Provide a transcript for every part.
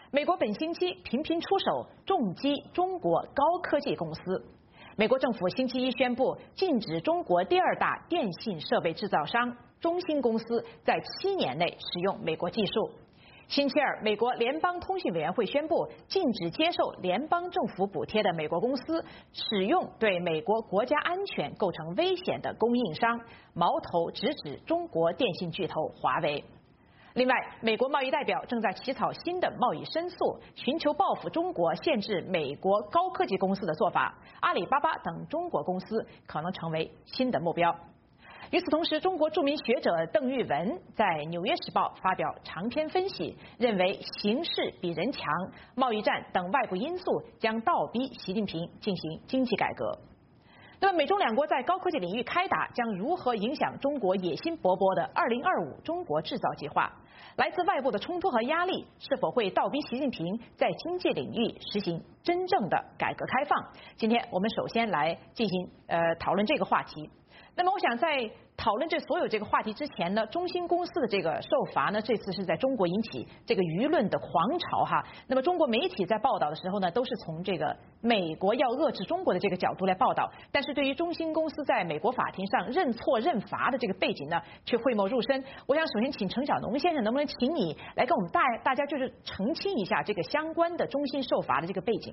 美国本星期频频出手重击中国高科技公司。美国政府星期一宣布，禁止中国第二大电信设备制造商中兴公司在7年内使用美国技术。星期二，美国联邦通信委员会宣布，禁止接受联邦政府补贴的美国公司使用对美国国家安全构成危险的供应商，矛头直指中国电信巨头华为。另外，美国贸易代表正在起草新的贸易申诉，寻求报复中国限制美国高科技公司的做法。阿里巴巴等中国公司可能成为新的目标。与此同时，中国著名学者邓玉文在《纽约时报》发表长篇分析，认为形势比人强，贸易战等外部因素将倒逼习近平进行经济改革。那么，美中两国在高科技领域开打，将如何影响中国野心勃勃的2025中国制造计划？来自外部的冲突和压力，是否会倒逼习近平在经济领域实行真正的改革开放？今天我们首先来进行讨论这个话题。那么，我想在讨论这所有这个话题之前呢，中兴公司的这个受罚呢，这次是在中国引起这个舆论的狂潮哈。那么，中国媒体在报道的时候呢，都是从这个美国要遏制中国的这个角度来报道，但是对于中兴公司在美国法庭上认错认罚的这个背景呢，却讳莫入深。我想首先请程小农先生，能不能请你来跟我们大家就是澄清一下这个相关的中兴受罚的这个背景？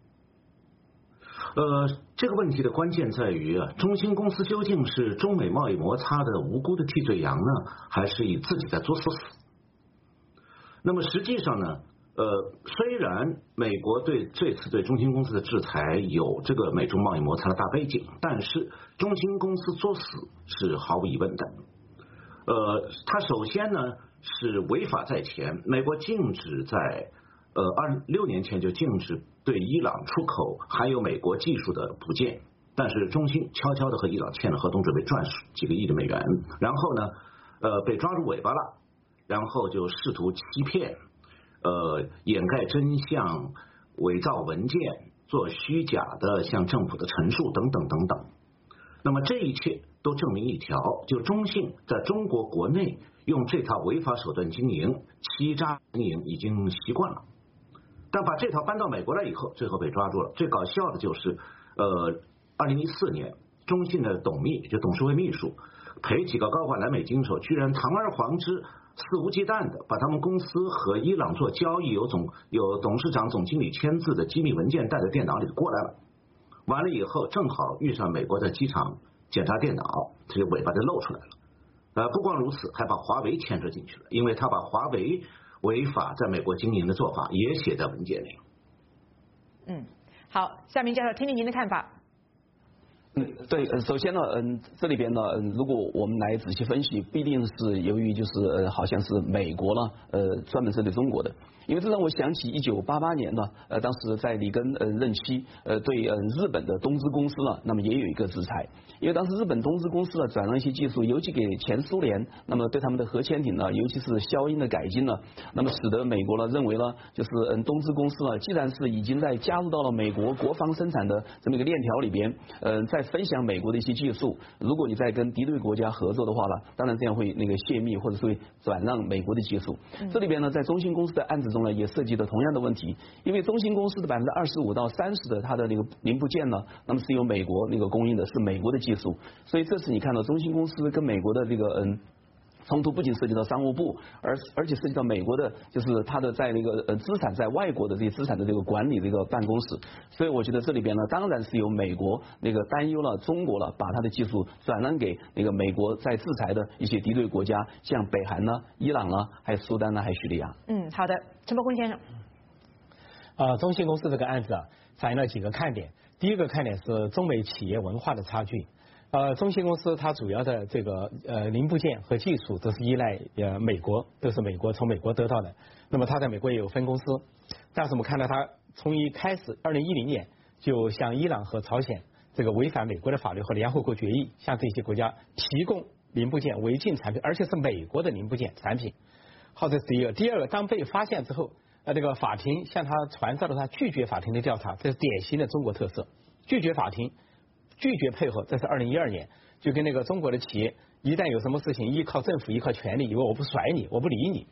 这个问题的关键在于中兴公司究竟是中美贸易摩擦的无辜的替罪羊呢，还是以自己在作死？那么实际上呢，虽然美国这次对中兴公司的制裁有这个美中贸易摩擦的大背景，但是中兴公司作死是毫无疑问的。它首先呢是违法在前，美国禁止在26年前就禁止对伊朗出口含有美国技术的部件，但是中兴悄悄的和伊朗签了合同，准备赚几个亿的美元，然后呢被抓住尾巴了，然后就试图欺骗，掩盖真相，伪造文件，做虚假的向政府的陈述等等等等。那么这一切都证明一条，就中兴在中国国内用这套违法手段经营、欺诈经营已经习惯了，但把这套搬到美国来以后，最后被抓住了。最搞笑的就是2014年中信的董秘，就董事会秘书陪几个高管来美经手，居然堂而皇之肆无忌惮的把他们公司和伊朗做交易有董事长总经理签字的机密文件带在电脑里过来了。完了以后正好遇上美国在机场检查电脑，这个尾巴就露出来了。不光如此，还把华为牵扯进去了，因为他把华为违法在美国经营的做法也写在文件里。 好，夏明教授，听听您的看法。 对，首先呢，这里边呢，如果我们来仔细分析，必定是由于就是好像是美国呢，专门针对中国的，因为这让我想起1988年呢，当时在里根任期，对日本的东芝公司呢，那么也有一个制裁，因为当时日本东芝公司呢转让一些技术，尤其给前苏联，那么对他们的核潜艇呢，尤其是消音的改进呢，那么使得美国呢认为呢，就是东芝公司呢，既然是已经在加入到了美国国防生产的这么一个链条里边，在分享美国的一些技术，如果你在跟敌对国家合作的话呢，当然这样会那个泄密或者是会转让美国的技术。这里边呢，在中兴公司的案子中呢，也涉及了同样的问题，因为中兴公司的25%到30%的它的那个零部件呢，那么是由美国那个供应的，是美国的技术，所以这次你看到中兴公司跟美国的这个冲突不仅涉及到商务部，而且涉及到美国的，就是它的在那个资产在外国的这些资产的这个管理这个办公室，所以我觉得这里边呢，当然是由美国那个担忧了中国了，把它的技术转让给那个美国在制裁的一些敌对国家，像北韩呢、伊朗呢，还有苏丹呢，还有叙利亚。 好的，陈伯坤先生。 中兴公司这个案子反映了几个看点，第一个看点是中美企业文化的差距。中兴公司它主要的这个零部件和技术都是依赖美国，都是从美国得到的。那么它在美国也有分公司，但是我们看到它从一开始2010年就向伊朗和朝鲜这个违反美国的法律和联合国决议，向这些国家提供零部件违禁产品，而且是美国的零部件产品。好，这是第一个。第二个，当被发现之后，这个法庭向他传召了，他拒绝法庭的调查，这是典型的中国特色，拒绝法庭。拒绝配合，这是2012年，就跟那个中国的企业一旦有什么事情依靠政府依靠权力，以为我不甩你我不理你。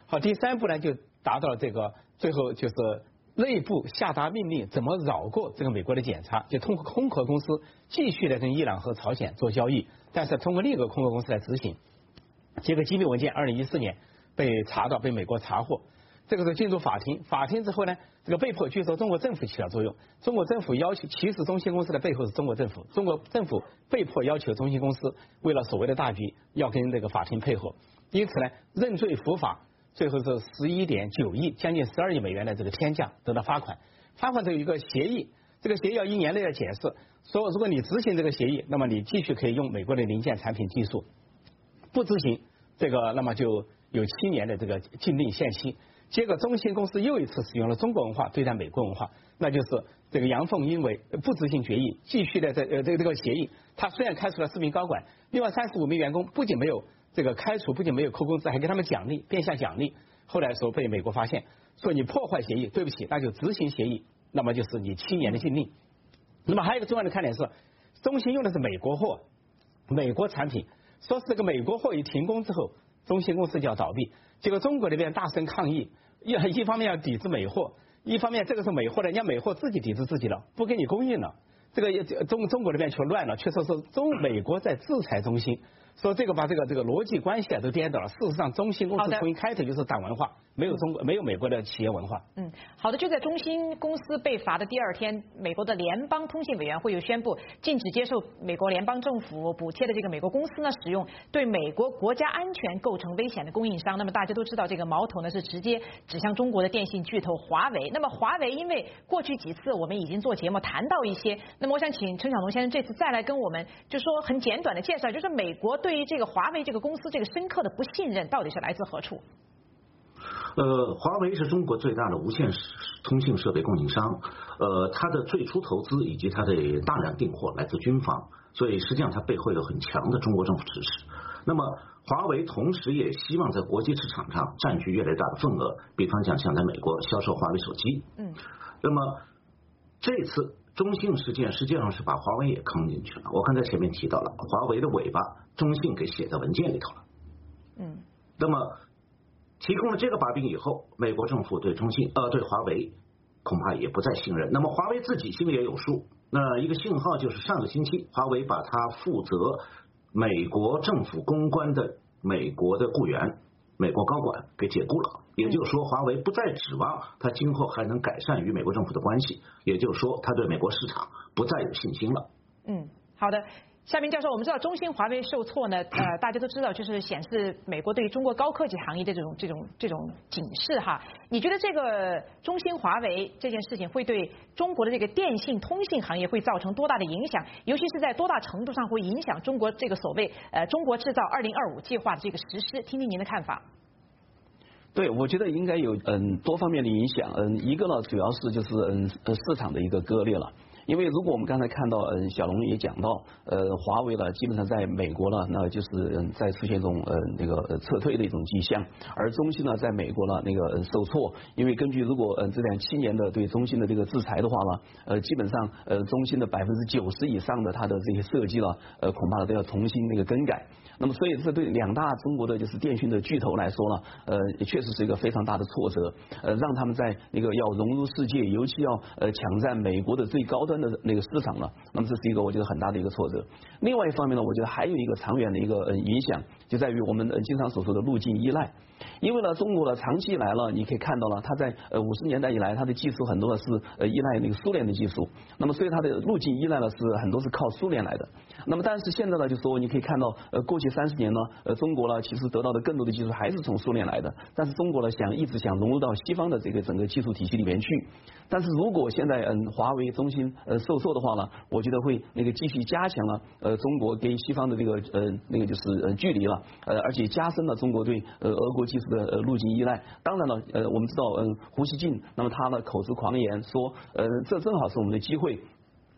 好，第3步呢就达到了这个最后就是内部下达命令，怎么绕过这个美国的检查，就通过空壳公司继续的跟伊朗和朝鲜做交易，但是通过另一个空壳公司来执行。结果机密文件2014年被查到，被美国查获。这个时候进入法庭，法庭之后呢，这个被迫据说中国政府起了作用，中国政府要求，其实中兴公司的背后是中国政府，中国政府被迫要求中兴公司为了所谓的大局要跟这个法庭配合，因此呢认罪伏法，最后是11.9亿，将近12亿美元的这个天价得到罚款。罚款都有一个协议，这个协议要1年内的解释，说如果你执行这个协议，那么你继续可以用美国的零件产品技术，不执行这个，那么就有7年的这个禁令限期。结果中兴公司又一次使用了中国文化对待美国文化，那就是这个杨凤因为不执行决议，继续的这个协议，他虽然开除了4名高管，另外35名员工不仅没有这个开除，不仅没有扣工资，还给他们奖励，变相奖励。后来说被美国发现，说你破坏协议，对不起，那就执行协议，那么就是你7年的禁令。那么还有一个重要的看点是，中兴用的是美国货，美国产品，说是这个美国货一停工之后，中兴公司就要倒闭。结果中国那边大声抗议，一方面要抵制美货，一方面这个是美货的，人家美货自己抵制自己了，不给你供应了。这个中国那边却乱了，却说是美国在制裁中兴，说这个把这个逻辑关系都颠倒了。事实上，中兴公司从一开头就是党文化，没有美国的企业文化。 好的，就在中兴公司被罚的第2天，美国的联邦通信委员会又宣布禁止接受美国联邦政府补贴的这个美国公司呢使用对美国国家安全构成危险的供应商。那么大家都知道，这个矛头呢是直接指向中国的电信巨头华为。那么华为因为过去几次我们已经做节目谈到一些，那么我想请陈晓东先生这次再来跟我们就说很简短的介绍，就是美国对于这个华为这个公司这个深刻的不信任到底是来自何处？ 华为是中国最大的无线通信设备供应商，它的最初投资以及它的大量订货来自军方，所以实际上它背后有很强的中国政府支持。那么华为同时也希望在国际市场上占据越来越大的份额，比方讲像在美国销售华为手机。那么这次中兴事件实际上是把华为也坑进去了。我刚才前面提到了，华为的尾巴中兴给写在文件里头了。那么提供了这个把柄以后，美国政府对对华为恐怕也不再信任。那么华为自己心里也有数。那一个信号就是上个星期，华为把他负责美国政府公关的美国的雇员、美国高管给解雇了。也就是说，华为不再指望他今后还能改善与美国政府的关系，也就是说，他对美国市场不再有信心了。 好的。夏明教授，我们知道中兴、华为受挫呢，大家都知道，就是显示美国对于中国高科技行业的这种警示哈。你觉得这个中兴、华为这件事情会对中国的这个电信、通信行业会造成多大的影响？尤其是在多大程度上会影响中国这个所谓中国制造2025计划的这个实施？听听您的看法。 对，我觉得应该有多方面的影响。一个呢，主要是就是市场的一个割裂了。因为如果我们刚才看到，小龙也讲到，华为呢基本上在美国呢，那就是在出现一种那个撤退的一种迹象，而中兴呢在美国呢那个受挫，因为根据如果这样7年的对中兴的这个制裁的话呢，基本上中兴的90%以上的它的这些设计呢，恐怕都要重新那个更改。那么所以这对2大中国的就是电讯的巨头来说呢，确实是一个非常大的挫折，让他们在那个要融入世界，尤其要抢占美国的最高端的那个市场了，那么这是一个我觉得很大的一个挫折。另外一方面呢，我觉得还有一个长远的一个影响，就在于我们经常所说的路径依赖。因为呢，中国呢长期以来了，你可以看到了，它在50年代以来，它的技术很多的是依赖那个苏联的技术，那么所以它的路径依赖呢是很多是靠苏联来的。那么但是现在呢，就说你可以看到，过去30年呢，中国呢其实得到的更多的技术还是从苏联来的，但是中国呢一直想融入到西方的这个整个技术体系里面去。但是如果现在华为、中兴受挫的话呢，我觉得会那个继续加强了中国跟西方的这个那个就是距离了，而且加深了中国对俄国技术的路径依赖。当然了，我们知道胡锡进，那么他呢口出狂言说，这正好是我们的机会。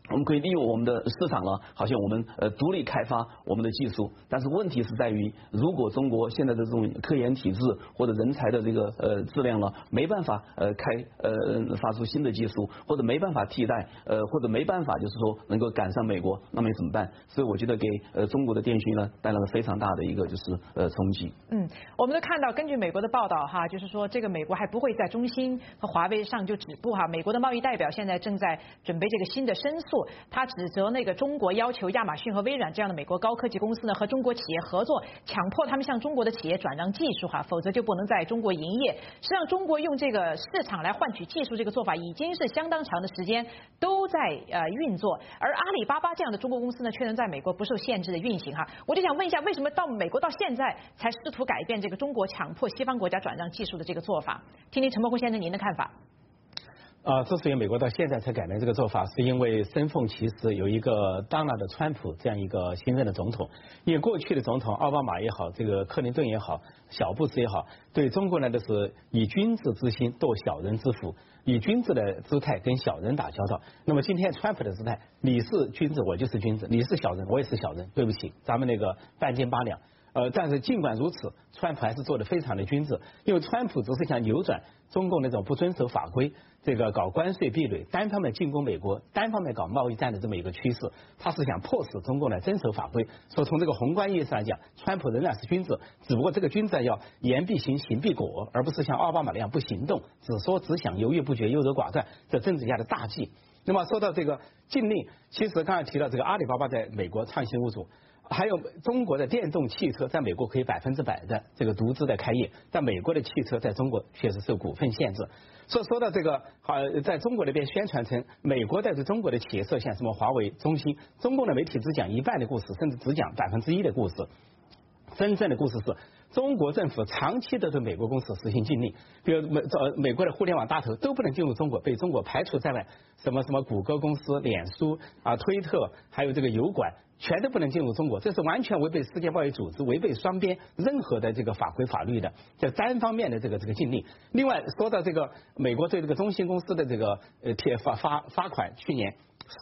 我们可以利用我们的市场呢，好像我们独立开发我们的技术，但是问题是在于，如果中国现在的这种科研体制或者人才的这个质量呢，没办法发出新的技术，或者没办法替代或者没办法就是说能够赶上美国，那么怎么办？所以我觉得给中国的电讯呢带来了非常大的一个就是冲击。 我们都看到，根据美国的报道哈，就是说这个美国还不会在中兴和华为上就止步哈。美国的贸易代表现在正在准备这个新的申诉，他指责那个中国要求亚马逊和微软这样的美国高科技公司呢和中国企业合作，强迫他们向中国的企业转让技术哈，否则就不能在中国营业。实际上，中国用这个市场来换取技术这个做法已经是相当长的时间都在运作，而阿里巴巴这样的中国公司呢却能在美国不受限制的运行哈。我就想问一下，为什么到美国到现在才试图改变这个中国强迫西方国家转让技术的这个做法？听听陈伯宏先生您的看法。 之所以美国到现在才改变这个做法，是因为身逢其时有一个当了的川普这样一个新任的总统。因为过去的总统奥巴马也好，这个克林顿也好，小布什也好，对中国呢都是以君子之心度小人之腹，以君子的姿态跟小人打交道。那么今天川普的姿态，你是君子我就是君子，你是小人我也是小人，对不起，咱们那个半斤八两。但是尽管如此，川普还是做得非常的君子，因为川普只是想扭转中共那种不遵守法规，这个搞关税壁垒，单方面进攻美国，单方面搞贸易战的这么一个趋势，他是想迫使中共来遵守法规。所以从这个宏观意义上来讲，川普仍然是君子，只不过这个君子要言必行，行必果，而不是像奥巴马那样不行动，只说只想，犹豫不决，优柔寡断，这政治家的大忌。那么说到这个禁令，其实刚才提到这个阿里巴巴在美国创新无阻。还有中国的电动汽车在美国可以100%的这个独资的开业，但美国的汽车在中国确实受股份限制。所以说到这个在中国那边宣传成美国在对中国的企业设限，什么华为、中兴，中共的媒体只讲一半的故事，甚至只讲1%的故事。真正的故事是中国政府长期的对美国公司实行禁令，比如美国的互联网大头都不能进入中国，被中国排除在外，什么谷歌公司、脸书推特，还有这个油管，全都不能进入中国，这是完全违背世界贸易组织、违背双边任何的这个法规法律的，这单方面的这个禁令。另外说到这个美国对这个中兴公司的这个罚款，去年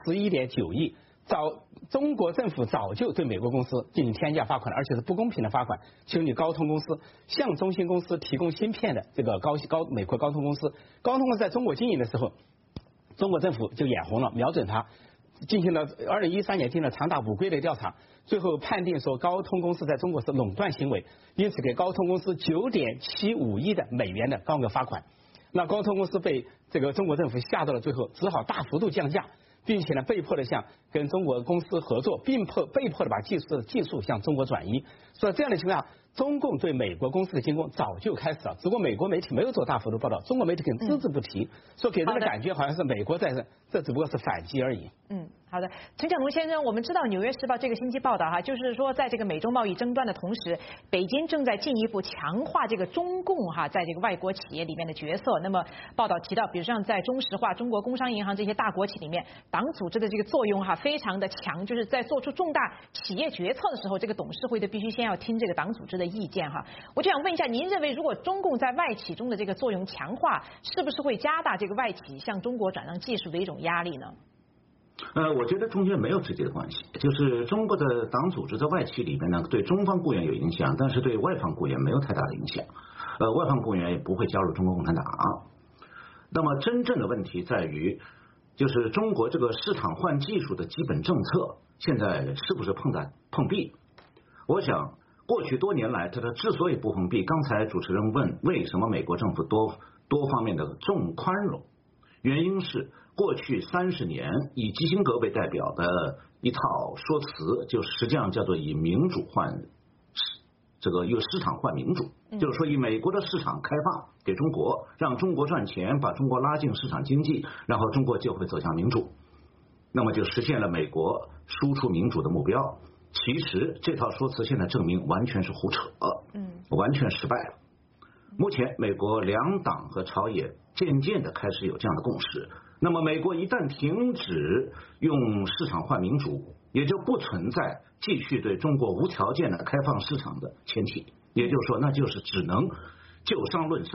11.9亿。中国政府早就对美国公司进行天价罚款，而且是不公平的罚款。就你高通公司向中兴公司提供芯片的这个美国高通公司，高通公司在中国经营的时候，中国政府就眼红了，瞄准它，进行了2013年进行了长达5个月的调查，最后判定说高通公司在中国是垄断行为，因此给高通公司9.75亿的美元的高额罚款。那高通公司被这个中国政府吓到了，最后只好大幅度降价。并且呢，被迫的向跟中国公司合作，并被迫的把技术向中国转移。所以这样的情况下，中共对美国公司的进攻早就开始了，只不过美国媒体没有做大幅度报道，中国媒体更只字不提，所以给人的感觉好像是美国在这只不过是反击而已。 好的，陈小龙先生，我们知道《纽约时报》这个星期报道哈，就是说在这个美中贸易争端的同时，北京正在进一步强化这个中共在这个外国企业里面的角色。那么报道提到，比如像在中石化、中国工商银行这些大国企里面，党组织的这个作用非常的强，就是在做出重大企业决策的时候，这个董事会的必须先要听这个党组织的意见哈。我就想问一下，您认为如果中共在外企中的这个作用强化，是不是会加大这个外企向中国转让技术的一种压力呢？ 我觉得中间没有直接的关系，就是中国的党组织在外企里面呢，对中方雇员有影响，但是对外方雇员没有太大的影响。外方雇员也不会加入中国共产党。那么真正的问题在于，就是中国这个市场换技术的基本政策现在是不是碰壁？我想过去多年来，它之所以不碰壁，刚才主持人问为什么美国政府多方面的重宽容，原因是过去30年以基辛格为代表的一套说辞，就实际上叫做以民主换这个市场换民主，就是说以美国的市场开放给中国，让中国赚钱，把中国拉进市场经济，然后中国就会走向民主，那么就实现了美国输出民主的目标。其实这套说辞现在证明完全是胡扯，完全失败了。目前美国两党和朝野渐渐的开始有这样的共识，那么美国一旦停止用市场换民主，也就不存在继续对中国无条件的开放市场的前提，也就是说那就是只能就商论商，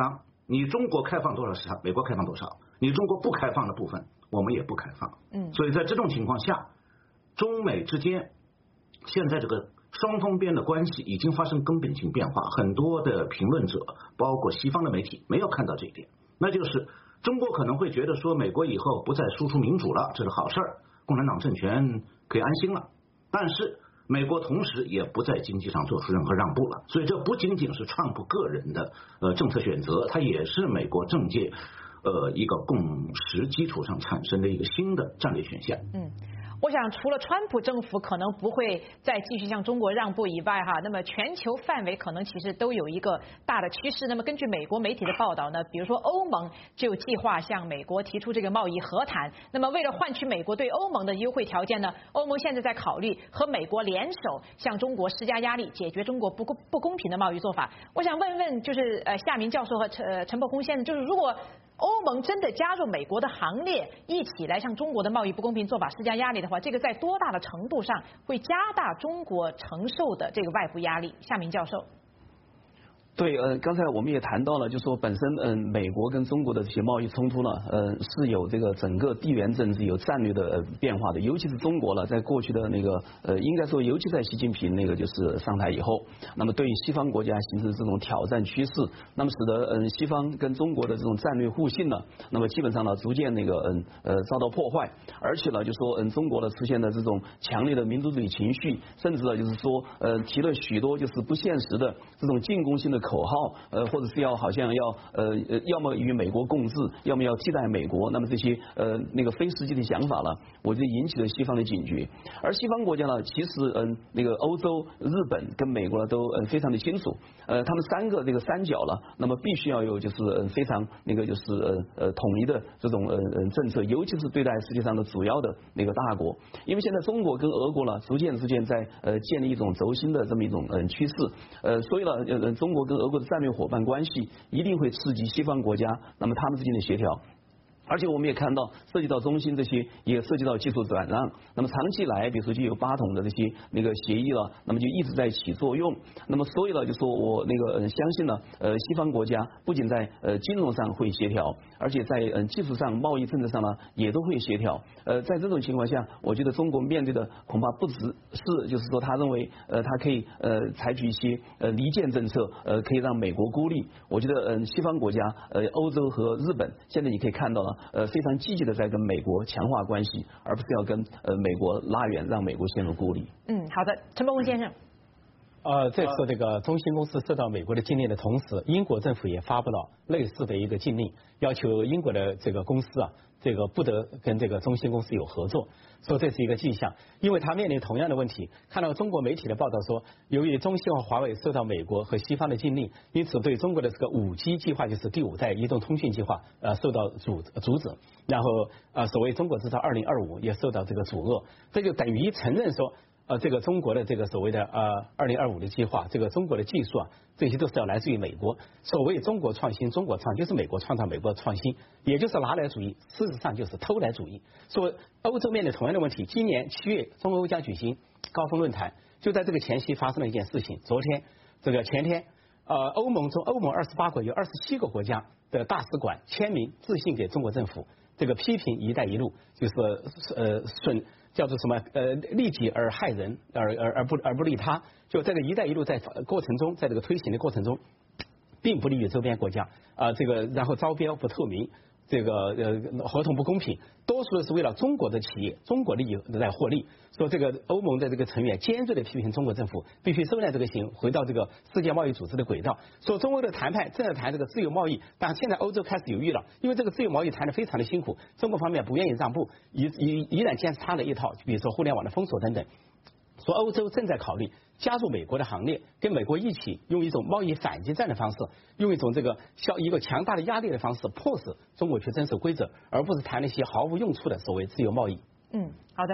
你中国开放多少市场，美国开放多少，你中国不开放的部分，我们也不开放。所以在这种情况下，中美之间现在这个双方边的关系已经发生根本性变化。很多的评论者，包括西方的媒体，没有看到这一点，那就是中国可能会觉得说，美国以后不再输出民主了，这是好事儿，共产党政权可以安心了。但是美国同时也不在经济上做出任何让步了，所以这不仅仅是川普个人的政策选择，它也是美国政界一个共识基础上产生的一个新的战略选项。 我想除了川普政府可能不会再继续向中国让步以外那么全球范围可能其实都有一个大的趋势。那么根据美国媒体的报道呢，比如说欧盟就计划向美国提出这个贸易和谈。那么为了换取美国对欧盟的优惠条件呢，欧盟现在在考虑和美国联手向中国施加压力，解决中国不公平的贸易做法。我想问问就是夏明教授和陈伯公先生，就是如果欧盟真的加入美国的行列，一起来向中国的贸易不公平做法施加压力的话，这个在多大的程度上会加大中国承受的这个外部压力？夏明教授。 对，刚才我们也谈到了，就说本身美国跟中国的这些贸易冲突呢，是有这个整个地缘政治有战略的变化的，尤其是中国了，在过去的那个应该说，尤其在习近平那个就是上台以后，那么对西方国家形成这种挑战趋势，那么使得西方跟中国的这种战略互信呢，那么基本上呢逐渐那个遭到破坏，而且呢就说中国呢出现的这种强烈的民族主义情绪，甚至呢就是说提了许多就是不现实的这种进攻性的口号，或者是要好像要要么与美国共治，要么要替代美国，那么这些那个非实际的想法了，我就引起了西方的警觉。而西方国家呢，其实那个欧洲、日本跟美国呢都非常的清楚，他们三个这个三角了，那么必须要有就是非常那个就是统一的这种政策，尤其是对待世界上的主要的那个大国，因为现在中国跟俄国呢逐渐之间在建立一种轴心的这么一种趋势，所以呢中国跟俄国的战略伙伴关系一定会刺激西方国家，那么他们之间的协调。而且我们也看到，涉及到中芯这些，也涉及到技术转让。那么长期以来，比如说就有8桶的这些那个协议了，那么就一直在起作用。那么所以呢，就说我那个相信呢，西方国家不仅在金融上会协调，而且在技术上、贸易政策上呢也都会协调。在这种情况下，我觉得中国面对的恐怕不只是就是说他认为他可以采取一些离间政策，可以让美国孤立。我觉得西方国家欧洲和日本现在你可以看到了。非常积极的在跟美国强化关系，而不是要跟美国拉远，让美国陷入孤立。 好的，陈伯公先生。 这次这个中芯公司受到美国的禁令的同时，英国政府也发布了类似的一个禁令，要求英国的这个公司这个不得跟这个中芯公司有合作，说这是一个迹象，因为他面临同样的问题。看到中国媒体的报道说，由于中兴和华为受到美国和西方的禁令，因此对中国的这个5G 计划，就是第5代移动通讯计划，受到阻止。然后所谓中国制造2025也受到这个阻遏，这就等于承认说。这个中国的这个所谓的2025的计划，这个中国的技术这些都是要来自于美国。所谓中国创新，中国创就是美国创造美国创新，也就是拿来主义，事实上就是偷来主义。说欧洲面对同样的问题，今年7月中欧将举行高峰论坛，就在这个前夕发生了一件事情。昨天前天，欧盟28国有27个国家的大使馆签名致信给中国政府，这个批评“一带一路”，就是叫做什么利己而害人，而不利他。就这个“一带一路”在过程中，在这个推行的过程中，并不利于周边国家这个然后招标不透明，这个合同不公平，多数的是为了中国的企业、中国利益来获利。说这个欧盟的这个成员尖锐的批评中国政府必须收敛这个心，回到这个世界贸易组织的轨道。说中欧的谈判正在谈这个自由贸易，但现在欧洲开始犹豫了，因为这个自由贸易谈得非常的辛苦，中国方面不愿意让步，依然坚持他的一套，比如说互联网的封锁等等。说欧洲正在考虑加入美国的行列，跟美国一起用一种贸易反击战的方式，用一种一个强大的压力的方式，迫使中国去遵守规则，而不是谈那些毫无用处的所谓自由贸易。 好的。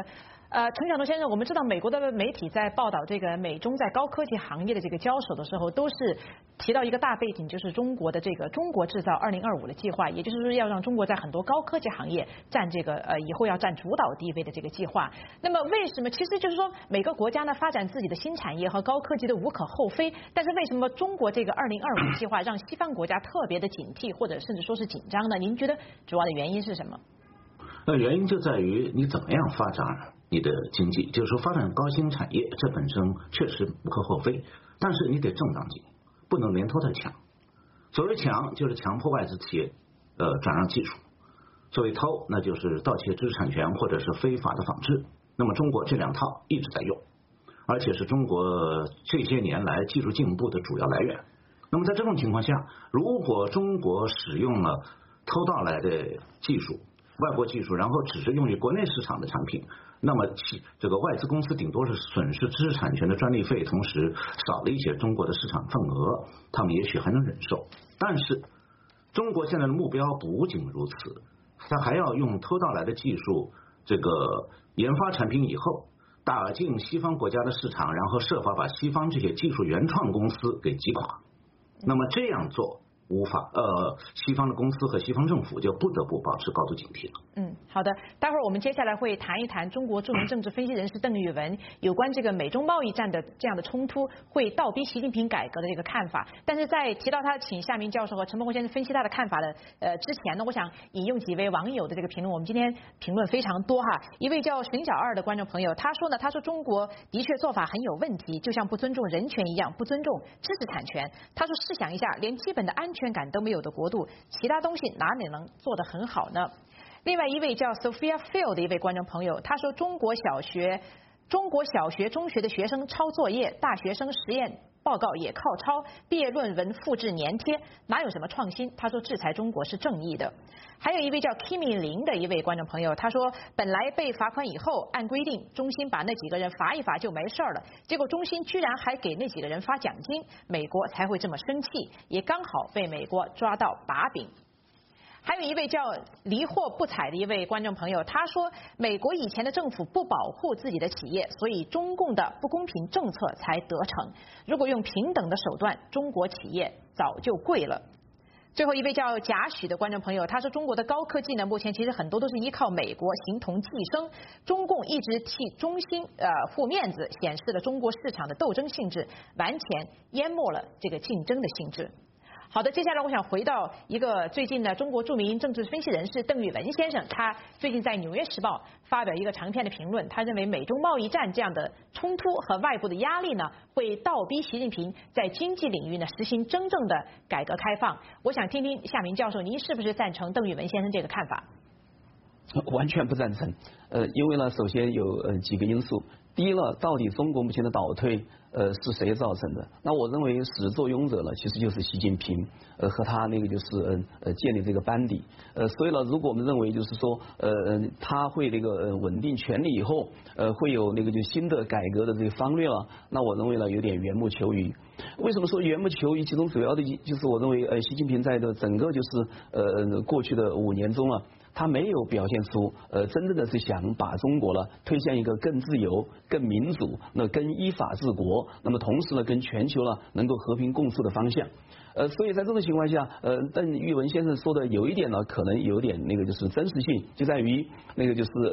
陈晓东先生，我们知道美国的媒体在报道这个美中在高科技行业的这个交手的时候，都是提到一个大背景，就是中国的这个中国制造2025的计划，也就是说要让中国在很多高科技行业占这个以后要占主导地位的这个计划。那么为什么？其实就是说每个国家呢发展自己的新产业和高科技都无可厚非，但是为什么中国这个2025计划让西方国家特别的警惕，或者甚至说是紧张呢？您觉得主要的原因是什么？ 原因就在于你怎么样发展你的经济，就是说发展高新产业，这本身确实无可厚非，但是你得正当经营，不能连偷带抢。所谓抢，就是强迫外资企业转让技术；所谓偷，那就是盗窃知识产权或者是非法的仿制。那么中国这两套一直在用，而且是中国这些年来技术进步的主要来源。那么在这种情况下，如果中国使用了偷盗来的技术、外国技术，然后只是用于国内市场的产品，那么这个外资公司顶多是损失知识产权的专利费，同时少了一些中国的市场份额，他们也许还能忍受。但是中国现在的目标不仅如此，他还要用偷盗来的技术，这个研发产品以后打进西方国家的市场，然后设法把西方这些技术原创公司给击垮。那么这样做无法，西方的公司和西方政府就不得不保持高度警惕了。 好的，待会儿我们接下来会谈一谈中国著名政治分析人士邓玉文有关这个美中贸易战的这样的冲突会倒逼习近平改革的这个看法。但是在提到他请夏明教授和陈伯宏先生分析他的看法的之前呢，我想引用几位网友的这个评论。我们今天评论非常多哈，一位叫沈小二的观众朋友，他说中国的确做法很有问题，就像不尊重人权一样，不尊重知识产权。他说试想一下，连基本的安全感都没有的国度，其他东西哪里能做得很好呢？另外一位叫 Sophia Phil 的一位观众朋友，他说中国小学、中学的学生抄作业，大学生实验报告也靠抄，毕业论文复制粘贴，哪有什么创新？他说制裁中国是正义的。还有一位叫 Kimi 林的一位观众朋友，他说本来被罚款以后，按规定中心把那几个人罚一罚就没事了，结果中心居然还给那几个人发奖金，美国才会这么生气，也刚好被美国抓到把柄。还有一位叫离货不睬的一位观众朋友，他说美国以前的政府不保护自己的企业，所以中共的不公平政策才得逞，如果用平等的手段，中国企业早就跪了。最后一位叫贾许的观众朋友，他说中国的高科技呢，目前其实很多都是依靠美国形同寄生，中共一直替中兴护面子，显示了中国市场的斗争性质，完全淹没了这个竞争的性质。好的，接下来我想回到一个最近呢，中国著名政治分析人士邓玉文先生，他最近在《纽约时报》发表一个长篇的评论，他认为美中贸易战这样的冲突和外部的压力呢，会倒逼习近平在经济领域呢实行真正的改革开放。我想听听夏明教授，您是不是赞成邓玉文先生这个看法？ 完全不赞成。因为呢，首先有几个因素。第一呢，到底中国目前的倒退是谁造成的？那我认为始作俑者呢，其实就是习近平和他那个就是建立这个班底。所以呢，如果我们认为就是说他会那个稳定权力以后会有那个就新的改革的这个方略了，那我认为呢有点缘木求鱼。为什么说缘木求鱼？其中主要的就是我认为习近平在的整个就是过去的5年中啊，他没有表现出真正的是想把中国呢推向一个更自由、更民主、更依法治国，那么同时呢跟全球呢能够和平共处的方向。所以在这种情况下，邓玉文先生说的有一点呢，可能有点那个就是真实性，就在于那个就是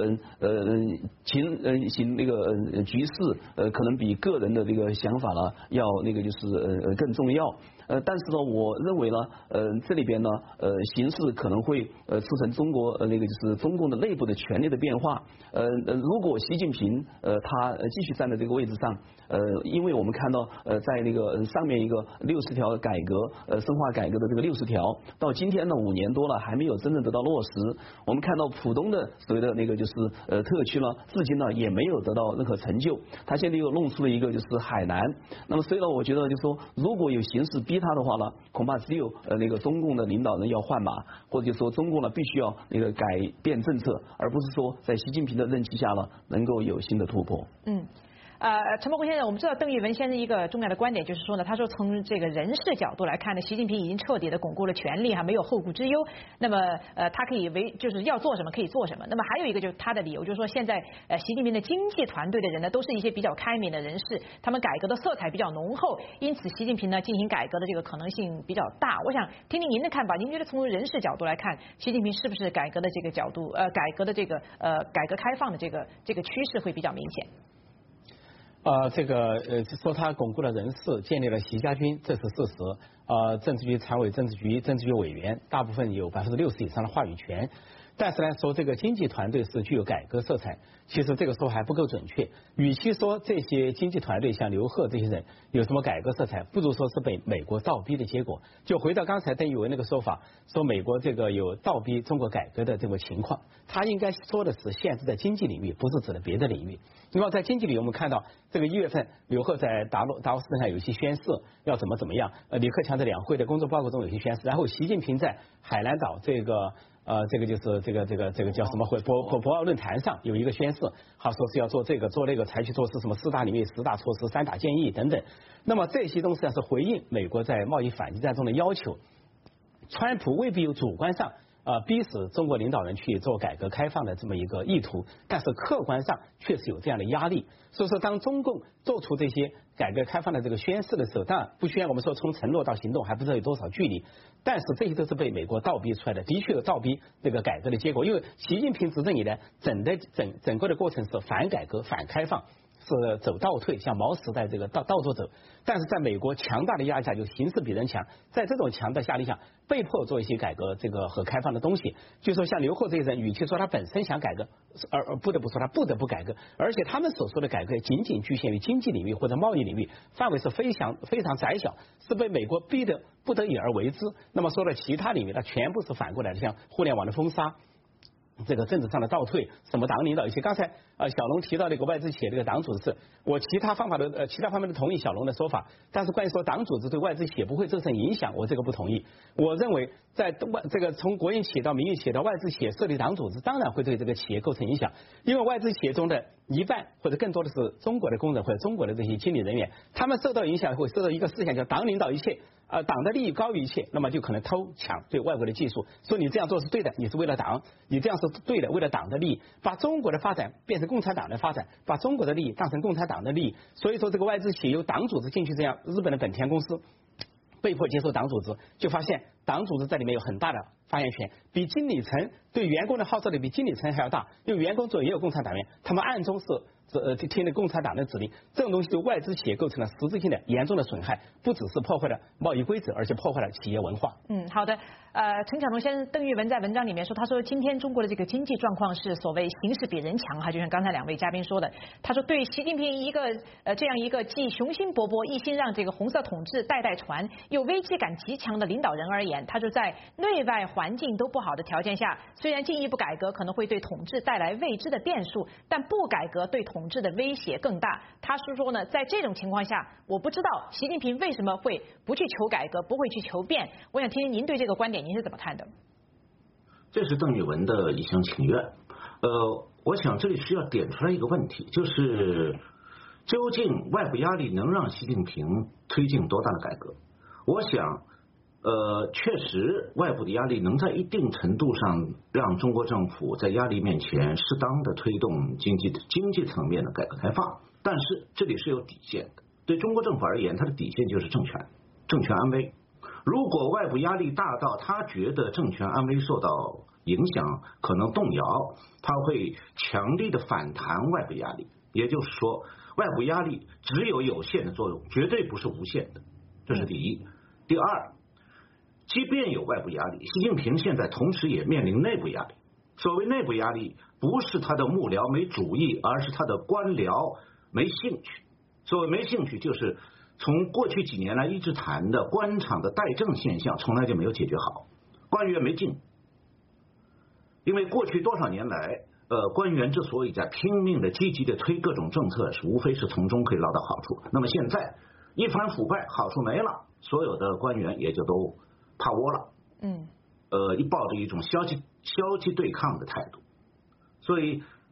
行那个局势可能比个人的这个想法呢要那个就是更重要。但是呢，我认为呢，这里边呢，形势可能会促成中国那个就是中共的内部的权力的变化。如果习近平他继续站在这个位置上，因为我们看到在那个上面一个60条改革深化改革的这个60条，到今天呢5年多了还没有真正得到落实。我们看到浦东的所谓的那个就是特区呢，至今呢也没有得到任何成就。他现在又弄出了一个就是海南。那么所以呢，我觉得就是说，如果有形势逼他的话呢，恐怕只有那个中共的领导人要换马，或者就说中共呢必须要那个改变政策，而不是说在习近平的任期下呢能够有新的突破。 陈伯宏先生，我们知道邓玉文先生一个重要的观点就是说呢，他说从这个人事角度来看呢，习近平已经彻底的巩固了权力没有后顾之忧。那么他可以就是要做什么可以做什么。那么还有一个就是他的理由就是说，现在习近平的经济团队的人呢，都是一些比较开明的人士，他们改革的色彩比较浓厚，因此习近平呢进行改革的这个可能性比较大。我想听听您的看法，您觉得从人事角度来看，习近平是不是改革的这个角度，改革的这个改革开放的这个趋势会比较明显？ 说他巩固了人事，建立了习家军，这是事实。政治局常委、政治局委员大部分有60%以上的话语权。但是呢，说这个经济团队是具有改革色彩，其实这个说还不够准确。与其说这些经济团队像刘鹤这些人有什么改革色彩，不如说是被美国倒逼的结果。就回到刚才邓玉文那个说法，说美国这个有倒逼中国改革的这个情况，他应该说的是限制在经济领域，不是指的别的领域。那么在经济里，我们看到这个1月份，刘鹤在达沃斯上有一些宣誓，要怎么样。李克强在两会的工作报告中有些宣誓，然后习近平在海南岛这个就是这个叫什么会博鳌论坛上有一个宣誓，好说是要做这个做那个，采取措施什么4大领域10大措施3大建议等等。那么这些东西是回应美国在贸易反击战中的要求。川普未必有主观上逼使中国领导人去做改革开放的这么一个意图，但是客观上确实有这样的压力。所以说，当中共做出这些改革开放的这个宣誓的时候，当然不需要我们说从承诺到行动还不知道有多少距离，但是这些都是被美国倒逼出来的，的确有倒逼这个改革的结果。因为习近平执政以来，整个的过程是反改革、反开放。是走倒退，像毛时代这个倒着走，但是在美国强大的压力下，就形势比人强，在这种强的压力下，被迫做一些改革这个和开放的东西。就说像刘鹤这些人，与其说他本身想改革，而不得不说他不得不改革，而且他们所说的改革仅仅局限于经济领域或者贸易领域，范围是非常窄小，是被美国逼得不得已而为之。那么说了其他领域，那全部是反过来的，像互联网的封杀。这个政治上的倒退，什么党领导一些，刚才小龙提到那个外资企业这个党组织，我其他方面的同意小龙的说法，但是关于说党组织对外资企业不会造成影响，我这个不同意。我认为在这个从国营企业到民营企业到外资企业设立党组织，当然会对这个企业构成影响，因为外资企业中的一半或者更多的是中国的工人或者中国的这些经理人员，他们受到影响会受到一个思想叫党领导一切。党的利益高于一切，那么就可能偷抢对外国的技术，说你这样做是对的，你是为了党，你这样是对的，为了党的利益，把中国的发展变成共产党的发展，把中国的利益当成共产党的利益。所以说这个外资企业由党组织进去，这样日本的本田公司被迫接受党组织，就发现党组织在里面有很大的发言权，比经理层对员工的号召力比经理层还要大，因为员工左右也有共产党员，他们暗中是听了共产党的指令，这种东西对外资企业构成了实质性的严重的损害，不只是破坏了贸易规则，而且破坏了企业文化。 好的。陈晓东先生，邓玉文在文章里面说，他说今天中国的这个经济状况是所谓形势比人强就像刚才2位嘉宾说的，他说对习近平一个这样一个既雄心勃勃，一心让这个红色统治代传，又危机感极强的领导人而言，他说在内外环境都不好的条件下，虽然进一步改革可能会对统治带来未知的变数，但不改革对统治的威胁更大。他是说呢，在这种情况下，我不知道习近平为什么会不去求改革，不会去求变。我想听听您对这个观点您是怎么看的？ 这是邓玉文的一厢情愿。我想这里需要点出来一个问题，就是究竟外部压力能让习近平推进多大的改革？我想确实外部的压力能在一定程度上让中国政府在压力面前适当的推动经济层面的改革开放，但是这里是有底线的。对中国政府而言，它的底线就是政权安危。如果外部压力大到他觉得政权安危受到影响，可能动摇，他会强力的反弹外部压力。也就是说，外部压力只有有限的作用，绝对不是无限的，这是第一。第二，即便有外部压力，习近平现在同时也面临内部压力。所谓内部压力，不是他的幕僚没主意，而是他的官僚没兴趣。所谓没兴趣，就是从过去几年来一直谈的官场的怠政现象从来就没有解决好，官员没劲。因为过去多少年来，官员之所以在拼命的积极的推各种政策，是无非是从中可以捞到好处。那么现在一番腐败，好处没了，所有的官员也就都趴窝了。抱着一种消极对抗的态度。所以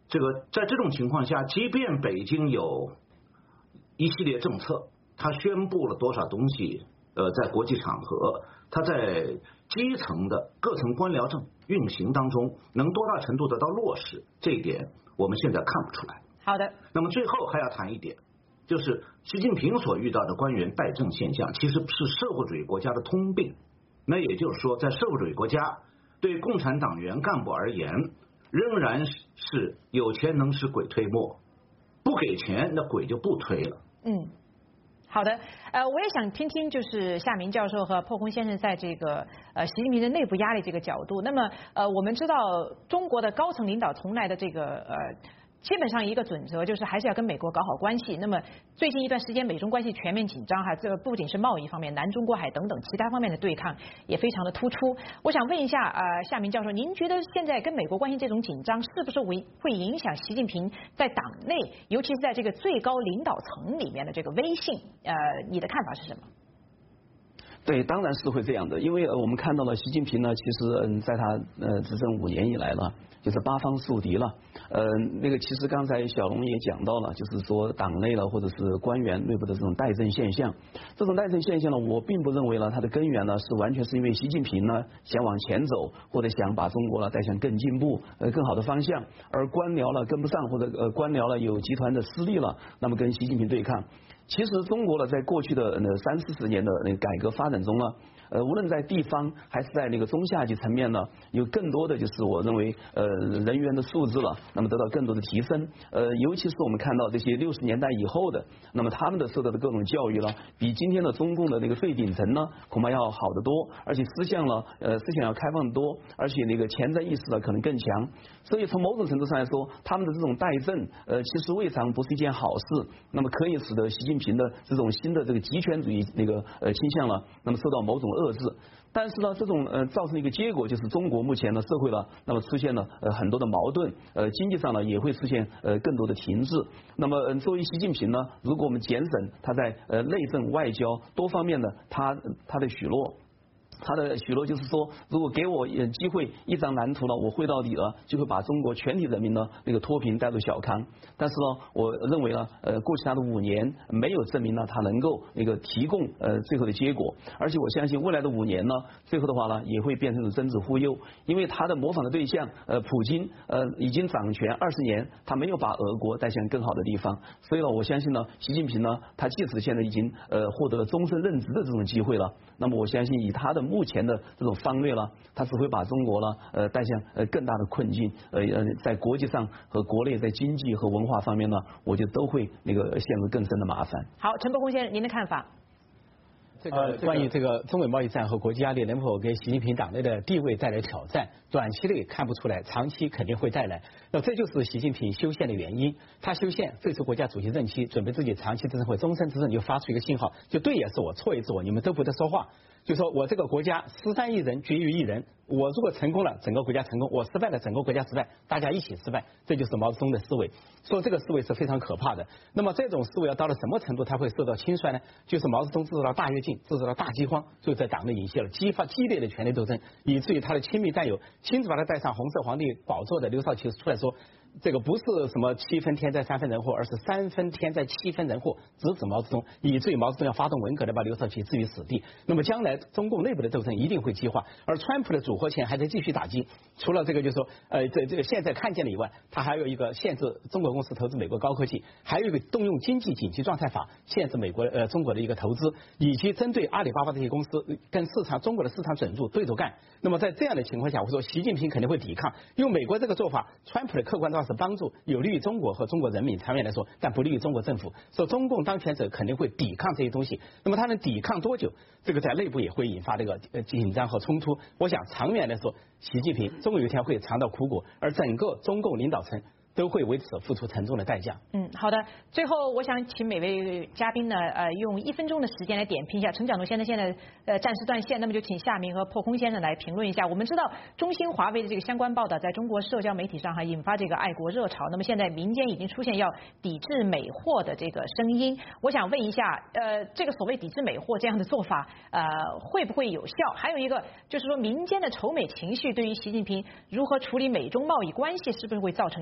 这个在这种情况下，即便北京有一系列政策，他宣布了多少东西，在国际场合，他在基层的各层官僚政运行当中，能多大程度得到落实，这一点我们现在看不出来。 好的。 那么最后还要谈一点，就是习近平所遇到的官员怠政现象，其实是社会主义国家的通病。那也就是说，在社会主义国家，对共产党员干部而言，仍然是有钱能使鬼推磨，不给钱那鬼就不推了。 好的，我也想听听就是夏明教授和破空先生在这个习近平的内部压力这个角度。那么我们知道中国的高层领导从来的这个基本上一个准则就是还是要跟美国搞好关系。那么最近一段时间美中关系全面紧张哈，这个不仅是贸易方面，南中国海等等其他方面的对抗也非常的突出。我想问一下夏明教授，您觉得现在跟美国关系这种紧张是不是会影响习近平在党内，尤其是在这个最高领导层里面的这个威信？你的看法是什么？ 对，当然是会这样的，因为我们看到了习近平呢，其实在他执政5年以来了，就是八方树敌了。那个其实刚才小龙也讲到了，就是说党内了或者是官员内部的这种怠政现象。这种怠政现象呢，我并不认为呢它的根源呢是完全是因为习近平呢想往前走，或者想把中国呢带向更进步、更好的方向，而官僚呢跟不上，或者官僚呢有集团的私利了，那么跟习近平对抗。其实中国呢，在过去的30-40年的那个改革发展中呢，无论在地方还是在那个中下级层面呢，有更多的就是我认为人员的素质了，那么得到更多的提升。尤其是我们看到这些60年代以后的，那么他们的受到的各种教育了，比今天的中共的那个最顶层呢，恐怕要好得多，而且思想要开放得多，而且那个前瞻意识呢可能更强。所以从某种程度上来说，他们的这种怠政，其实未尝不是一件好事。那么可以使得习近平的这种新的这个极权主义那个倾向了，那么受到某种遏制。但是呢，这种造成一个结果就是中国目前的社会了，那么出现了很多的矛盾，经济上呢也会出现更多的停滞。那么作为习近平呢，如果我们减省他在内政、外交多方面的他的许诺。他的许诺就是说，如果给我机会，一张蓝图呢，我绘到底了，就会把中国全体人民呢那个脱贫带入小康。但是呢，我认为呢，过去他的5年没有证明呢他能够那个提供最后的结果，而且我相信未来的5年呢，最后的话呢也会变成是真子忽悠，因为他的模仿的对象普京已经掌权20年，他没有把俄国带向更好的地方，所以呢，我相信呢，习近平呢，他即使现在已经获得了终身任职的这种机会了，那么我相信以他的目前的这种方略了，他只会把中国呢带向更大的困境，在国际上和国内在经济和文化方面呢，我觉得都会那个陷入更深的麻烦。 好，陈伯公先生，您的看法？ 关于这个中美贸易战和国际压力能否给习近平党内的地位带来挑战，短期内看不出来，长期肯定会带来。那这就是习近平修宪的原因。他修宪废除国家主席任期，准备自己长期执政或终身执政，就发出一个信号，就对也是我，错也是我，你们都不得说话。就说我这个国家13亿人决于一人，我如果成功了，整个国家成功；我失败了，整个国家失败，大家一起失败。这就是毛泽东的思维。说这个思维是非常可怕的。那么这种思维要到了什么程度，它会受到轻率呢？就是毛泽东制造了大跃进，制造了大饥荒，就在党内引起了激烈的权力斗争，以至于他的亲密战友亲自把他带上红色皇帝宝座的刘少奇出来说，这个不是什么7分天灾3分人祸，而是3分天灾7分人祸，直指毛泽东，以至于毛泽东要发动文革的把刘少奇置于死地。那么将来中共内部的斗争一定会激化，而川普的组合拳还在继续打击。除了这个就是说这个现在看见了以外，他还有一个限制中国公司投资美国高科技，还有一个动用经济紧急状态法限制中国的一个投资，以及针对阿里巴巴这些公司跟中国的市场准入对着干。那么在这样的情况下，我说习近平肯定会抵抗，因为美国这个做法，川普的客观上是帮助，有利于中国和中国人民长远来说，但不利于中国政府。所以中共当权者肯定会抵抗这些东西。那么他能抵抗多久？这个在内部也会引发这个紧张和冲突。我想长远来说，习近平终有一天会尝到苦果，而整个中共领导层都会为此付出沉重的代价。 好的。最后，我想请每位嘉宾呢，用1分钟的时间来点评一下。陈讲东先生现在暂时断线，那么就请夏明和破空先生来评论一下。我们知道中兴华为的这个相关报道在中国社交媒体上还引发这个爱国热潮，那么现在民间已经出现要抵制美货的这个声音。我想问一下，这个所谓抵制美货这样的做法，会不会有效？还有一个就是说，民间的仇美情绪对于习近平如何处理美中贸易关系，是不是会造成压力？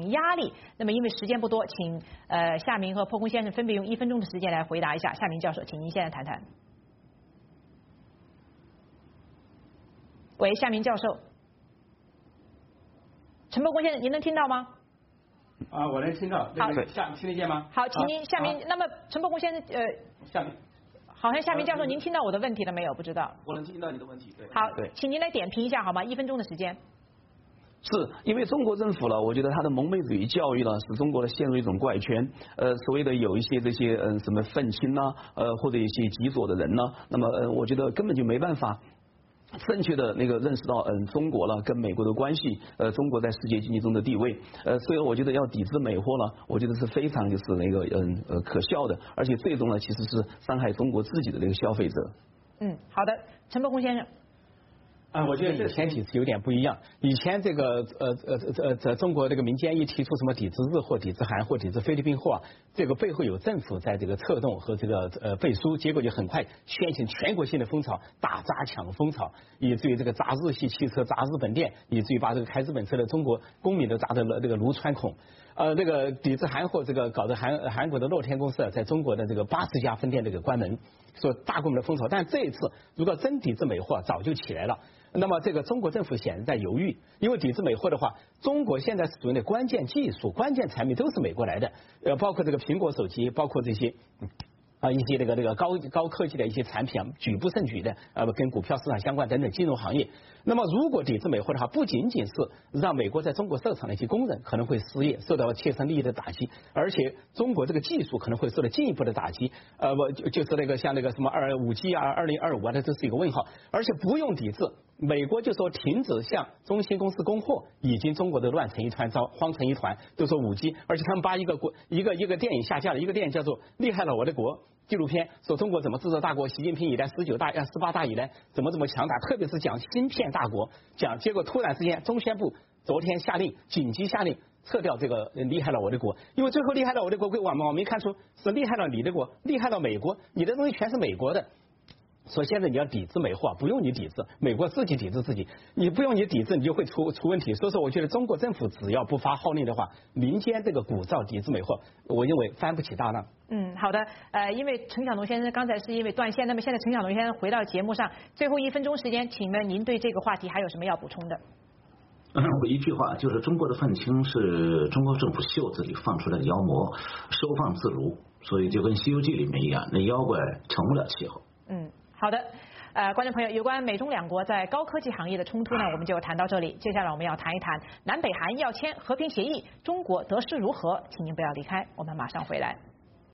力。那么因为时间不多，请夏明和破空先生分别用1分钟的时间来回答一下。夏明教授，请您现在谈谈。喂，夏明教授，陈破空先生，您能听到吗？ 啊，我能听到。 好， 听得见吗？ 好，请您夏明。那么陈破空先生， 夏明。 好像夏明教授，您听到我的问题了没有？不知道。 我能听到你的问题。对。 好，请您来点评一下好吗？1分钟的时间。 是因为中国政府呢，我觉得他的蒙昧主义教育呢，使中国呢陷入一种怪圈。所谓的有一些这些什么愤青呐，或者一些极左的人呢，那么我觉得根本就没办法正确的那个认识到中国了跟美国的关系，中国在世界经济中的地位，所以我觉得要抵制美货呢，我觉得是非常就是那个可笑的，而且最终呢其实是伤害中国自己的那个消费者。 好的，陈破空先生。 我觉得以前体制有点不一样。以前这个中国这个民间一提出什么抵制日货、抵制韩货、抵制菲律宾货啊，这个背后有政府在这个策动和这个背书，结果就很快掀起全国性的风潮，打砸抢风潮，以至于这个砸日系汽车、砸日本店，以至于把这个开日本车的中国公民都砸得这个如穿孔。这个抵制韩货，这个搞得韩国的乐天公司在中国的这个80家分店这个关门，说大规模的风潮。但这一次如果真抵制美货，早就起来了。那么这个中国政府显然在犹豫，因为抵制美货的话，中国现在是属于的关键技术、关键产品都是美国来的，包括这个苹果手机，包括这些一些这个高科技的一些产品啊，举不胜举的，跟股票市场相关等等金融行业。那么如果抵制美货的话，不仅仅是让美国在中国设厂的一些工人可能会失业，受到切身利益的打击，而且中国这个技术可能会受到进一步的打击。就是那个像那个什么5G 啊、2025啊，这都是一个问号。而且不用抵制，美国就说停止向中芯公司供货，已经中国的乱成一团糟，慌成一团，都说5G，而且他们把一个电影下架了，一个电影叫做《厉害了我的国》。纪录片说中国怎么制造大国，习近平以来18大以来怎么强大，特别是讲芯片大国，结果突然之间中宣部昨天下令紧急下令撤掉这个厉害了我的国，因为最后厉害了我的国被网民看出是厉害了你的国，厉害了美国，你的东西全是美国的。说现在你要抵制美货，不用你抵制，美国自己抵制自己，你不用你抵制，你就会出问题。所以说，我觉得中国政府只要不发号令的话，民间这个鼓噪抵制美货，我认为翻不起大浪。 好的，因为陈晓农先生刚才是因为断线，那么现在陈晓农先生回到节目上，最后1分钟时间，请问您对这个话题还有什么要补充的？ 我一句话就是中国的愤青是中国政府袖子里放出来的妖魔，收放自如，所以就跟《西游记》里面一样，那妖怪成不了气候。 好的，观众朋友，有关美中两国在高科技行业的冲突呢，我们就谈到这里。接下来我们要谈一谈南北韩要签和平协议，中国得失如何？请您不要离开，我们马上回来。